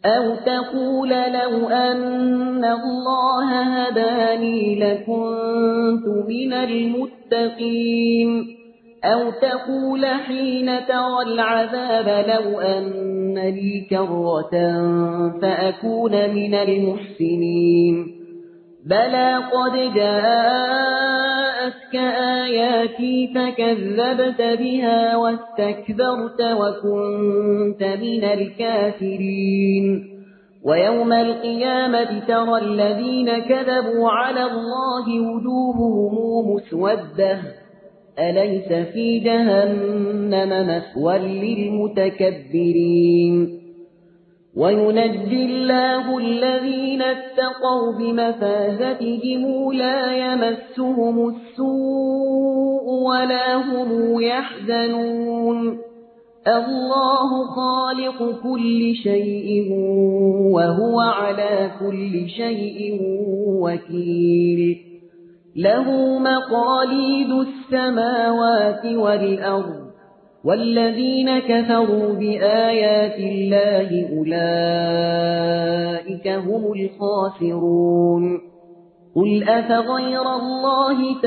أو تقول لو أن الله هداني لكنت من المتقين أو تقول حين ترى العذاب لو أن لي كرة فأكون من المحسنين بلى قد جاءتك آياتي فكذبت بها واستكبرت وكنت من الكافرين ويوم القيامة ترى الذين كذبوا على الله وجوههم مسودة أليس في جهنم مثوى للمتكبرين وينجي الله الذين اتقوا بمفازتهم لا يمسهم السوء ولا هم يحزنون الله خالق كل شيء وهو على كل شيء وكيل له مقاليد السماوات والأرض والذين كفروا بآيات الله أولئك هم الخاسرون قل أفغير الله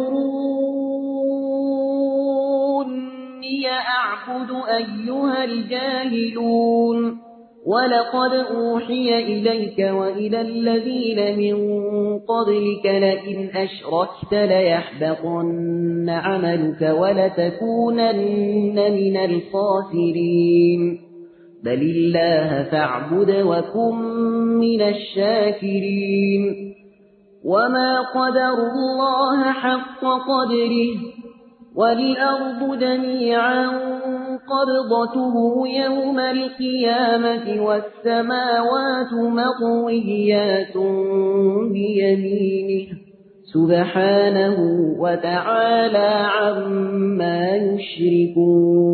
تأمروني أعبد أيها الجاهلون ولقد أوحي إليك وإلى الذين من قبلك لئن أشركت ليحبطن عملك ولتكونن من الخاسرين بل الله فاعبد وكن من الشاكرين وما قدر الله حق قدره والأرض جميعا قبضته يوم القيامة والسماوات مطويات بيمينه سبحانه وتعالى عما يشركون